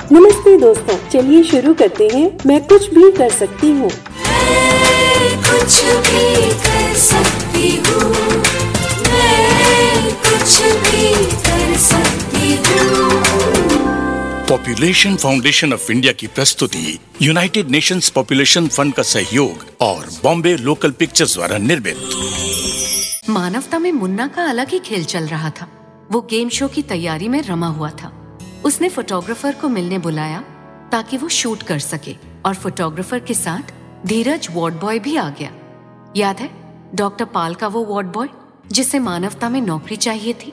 नमस्ते दोस्तों, चलिए शुरू करते हैं। मैं कुछ भी कर सकती हूँ। कुछ भी कर सकती हूँ, मैं कुछ भी कर सकती हूँ। पॉपुलेशन फाउंडेशन ऑफ इंडिया की प्रस्तुति, यूनाइटेड नेशंस पॉपुलेशन फंड का सहयोग और बॉम्बे लोकल पिक्चर्स द्वारा निर्मित। मानवता में मुन्ना का अलग ही खेल चल रहा था। वो गेम शो की तैयारी में रमा हुआ था। उसने फोटोग्राफर को मिलने बुलाया ताकि वो शूट कर सके, और फोटोग्राफर के साथ धीरज वार्ड बॉय भी आ गया। याद है डॉक्टर पाल का वो वार्ड बॉय जिसे मानवता में नौकरी चाहिए थी।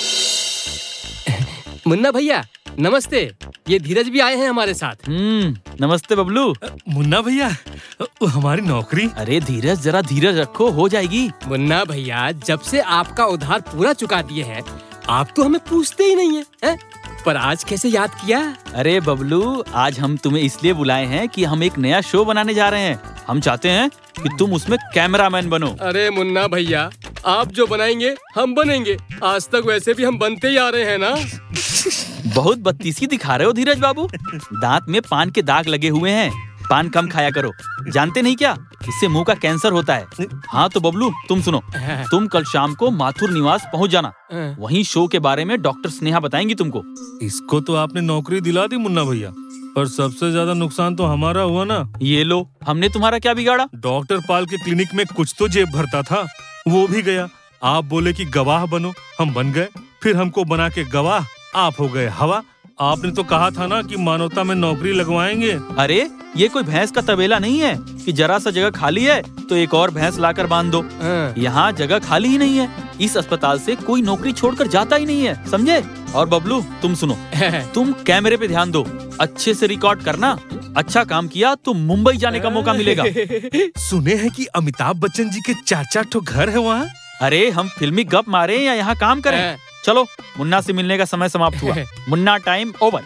मुन्ना भैया नमस्ते, ये धीरज भी आए हैं हमारे साथ। नमस्ते बबलू। मुन्ना भैया, हमारी नौकरी। अरे धीरज, जरा धीरज रखो, हो जाएगी। मुन्ना भैया, जब से आपका उधार पूरा चुका दिए हैं, आप तो हमें पूछते ही नहीं है? पर आज कैसे याद किया? अरे बबलू, आज हम तुम्हें इसलिए बुलाए हैं कि हम एक नया शो बनाने जा रहे हैं। हम चाहते हैं कि तुम उसमें कैमरामैन बनो। अरे मुन्ना भैया, आप जो बनाएंगे हम बनेंगे। आज तक वैसे भी हम बनते ही आ रहे हैं ना। बहुत बत्तीसी दिखा रहे हो धीरज बाबू। दांत में पान के दाग लगे हुए हैं। पान कम खाया करो, जानते नहीं क्या, इससे मुंह का कैंसर होता है। हाँ तो बबलू, तुम सुनो, तुम कल शाम को माथुर निवास पहुंच जाना। वहीं शो के बारे में डॉक्टर स्नेहा बताएंगी तुमको। इसको तो आपने नौकरी दिला दी मुन्ना भैया, पर सबसे ज्यादा नुकसान तो हमारा हुआ ना। ये लो, हमने तुम्हारा क्या बिगाड़ा? डॉक्टर पाल के क्लिनिक में कुछ तो जेब भरता था, वो भी गया। आप बोले कि गवाह बनो, हम बन गए। फिर हमको बना के गवाह आप हो गए हवा। आपने तो कहा था ना कि मानवता में नौकरी लगवाएंगे। अरे ये कोई भैंस का तबेला नहीं है कि जरा सा जगह खाली है तो एक और भैंस लाकर बांध दो। यहाँ जगह खाली ही नहीं है। इस अस्पताल से कोई नौकरी छोड़कर जाता ही नहीं है, समझे? और बबलू तुम सुनो, तुम कैमरे पे ध्यान दो, अच्छे से रिकॉर्ड करना। अच्छा काम किया तो मुंबई जाने का मौका मिलेगा। सुने हैं कि अमिताभ बच्चन जी के 4-4 ठो घर है वहाँ। अरे हम फिल्मी गप मारे या यहाँ काम करें? चलो, मुन्ना से मिलने का समय समाप्त हुआ। Munna, time over.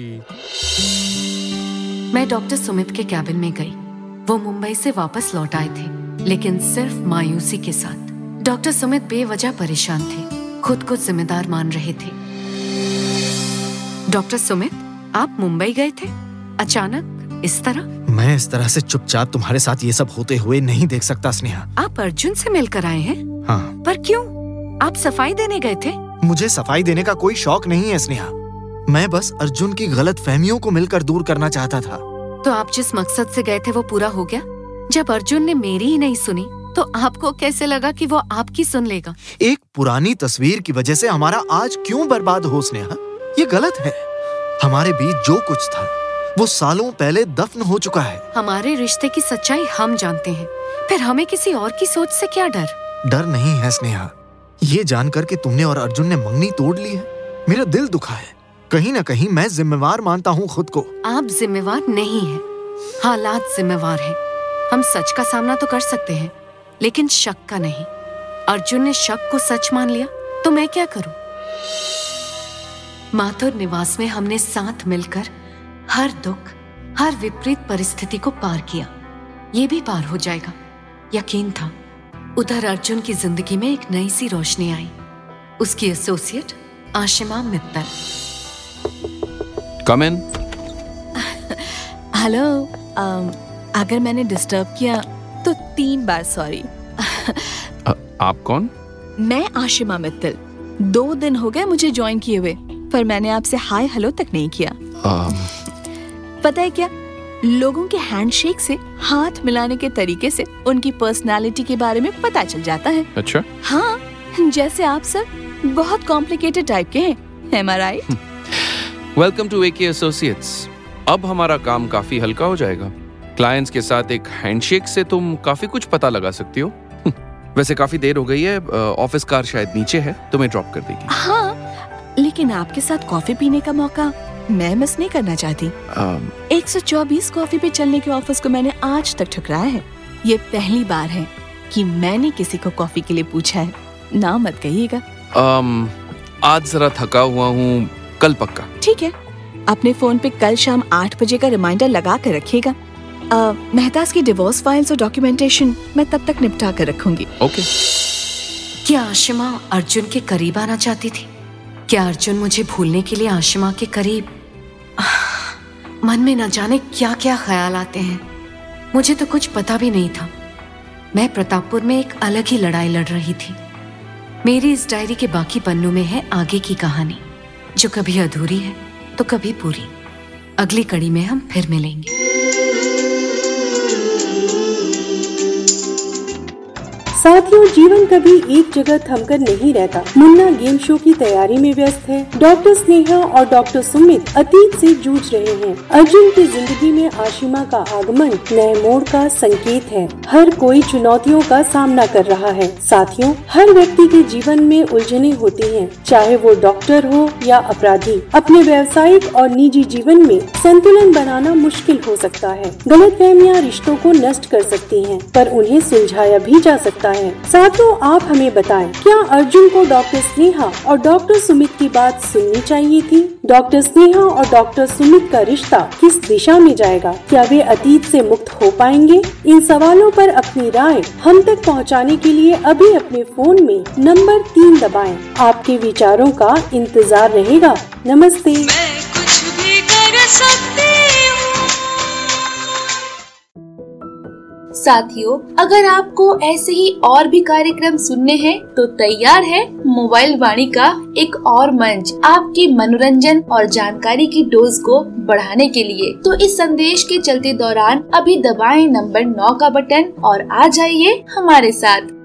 मैं डॉक्टर सुमित के कैबिन में गई। वो मुंबई से वापस लौट आए थे, लेकिन सिर्फ मायूसी के साथ। डॉक्टर सुमित बेवजह परेशान थे, खुद को जिम्मेदार मान रहे थे। डॉक्टर सुमित, आप मुंबई गए थे अचानक इस तरह? मैं इस तरह से चुपचाप तुम्हारे साथ ये सब होते हुए नहीं देख सकता स्नेहा। आप अर्जुन से मिलकर आए हैं? हाँ। पर क्यों? आप सफाई देने गए थे? मुझे सफाई देने का कोई शौक नहीं है स्नेहा। मैं बस अर्जुन की गलत फहमियों को मिलकर दूर करना चाहता था। तो आप जिस मकसद से गए थे वो पूरा हो गया? जब अर्जुन ने मेरी ही नहीं सुनी तो आपको कैसे लगा कि वो आपकी सुन लेगा? एक पुरानी तस्वीर की वजह से हमारा आज क्यों बर्बाद हो स्नेहा? ये गलत है। हमारे बीच जो कुछ था वो सालों पहले दफन हो चुका है। हमारे रिश्ते की सच्चाई हम जानते हैं, फिर हमें किसी और की सोच से क्या डर? डर नहीं है स्नेहा, ये जानकर कि तुमने और अर्जुन ने मंगनी तोड़ ली है, मेरा दिल दुखा है। कहीं ना कहीं मैं जिम्मेवार मानता हूँ खुद को। आप जिम्मेवार नहीं हैं, हालात जिम्मेवार हैं। हम सच का सामना तो कर सकते हैं, लेकिन शक का नहीं। अर्जुन ने शक को सच मान लिया तो मैं क्या करूं? माथुर निवास में हमने साथ मिलकर हर दुख, हर विपरीत परिस्थिति को पार किया। ये भी पार हो जाएगा, यकीन था। उधर अर्जुन की जिंदगी में एक नई सी रोशनी आई। उसकी associate Ashima Mittal. Come in. Hello, अगर मैंने डिस्टर्ब किया तो 3 बार सॉरी। आप कौन? मैं आशिमा मित्तल। 2 दिन हो गए मुझे ज्वाइन किए हुए, पर मैंने आपसे हाय हेलो तक नहीं किया। पता है क्या, लोगों के हैंडशेक से, हाथ मिलाने के तरीके से उनकी पर्सनालिटी के बारे में पता चल जाता है। अच्छा? हाँ, जैसे आप सब बहुत कॉम्प्लिकेटेड टाइप के हैं। Am I right? Welcome to AK associates. अब हमारा काम काफी हल्का हो जाएगा। क्लाइंट्स के साथ एक हैंडशेक से तुम काफी कुछ पता लगा सकती हो। वैसे काफी देर हो गई है, ऑफिस कार शायद नीचे है, तुम्हें ड्रॉप कर देगी। हाँ, लेकिन आपके साथ कॉफी पीने का मौका मैं मिस नहीं करना चाहती। 124 कॉफी पे चलने के ऑफर्स को मैंने आज तक ठुकराया है। ये पहली बार है कि मैंने किसी को कॉफी के लिए पूछा है। ना मत कहिएगा। आज जरा थका हुआ हूँ, कल पक्का। ठीक है, अपने फोन पे कल शाम 8 बजे का रिमाइंडर लगा कर रखिएगा। मेहताज की डिवोर्स फाइल्स और डॉक्यूमेंटेशन मैं तब तक निपटा कर रखूंगी। ओके। क्या आशिमा अर्जुन के करीब आना चाहती थी? क्या अर्जुन मुझे भूलने के लिए आशिमा के करीब? मन में न जाने क्या क्या ख्याल आते हैं। मुझे तो कुछ पता भी नहीं था। मैं प्रतापपुर में एक अलग ही लड़ाई लड़ रही थी। मेरी इस डायरी के बाकी पन्नों में है आगे की कहानी, जो कभी अधूरी है तो कभी पूरी। अगली कड़ी में हम फिर मिलेंगे। साथियों, जीवन कभी एक जगह थमकर नहीं रहता। मुन्ना गेम शो की तैयारी में व्यस्त है। डॉक्टर स्नेहा और डॉक्टर सुमित अतीत से जूझ रहे हैं। अर्जुन की जिंदगी में आशिमा का आगमन नए मोड़ का संकेत है। हर कोई चुनौतियों का सामना कर रहा है। साथियों, हर व्यक्ति के जीवन में उलझने होती हैं, चाहे वो डॉक्टर हो या अपराधी। अपने व्यावसायिक और निजी जीवन में संतुलन बनाना मुश्किल हो सकता है। गलतफहमियां रिश्तों को नष्ट कर सकती हैं, पर उन्हें सुलझाया भी जा सकता है। साथियों, आप हमें बताएं, क्या अर्जुन को डॉक्टर स्नेहा और डॉक्टर सुमित की बात सुननी चाहिए थी? डॉक्टर स्नेहा और डॉक्टर सुमित का रिश्ता किस दिशा में जाएगा? क्या वे अतीत से मुक्त हो पाएंगे? इन सवालों पर अपनी राय हम तक पहुंचाने के लिए अभी अपने फोन में नंबर 3 दबाएं। आपके विचारों का इंतजार रहेगा। नमस्ते। मैं कुछ भी कर सकती हूँ। साथियों, अगर आपको ऐसे ही और भी कार्यक्रम सुनने हैं तो तैयार है मोबाइल वाणी का एक और मंच आपके मनोरंजन और जानकारी की डोज को बढ़ाने के लिए। तो इस संदेश के चलते दौरान अभी दबाएं नंबर 9 का बटन और आ जाइए हमारे साथ।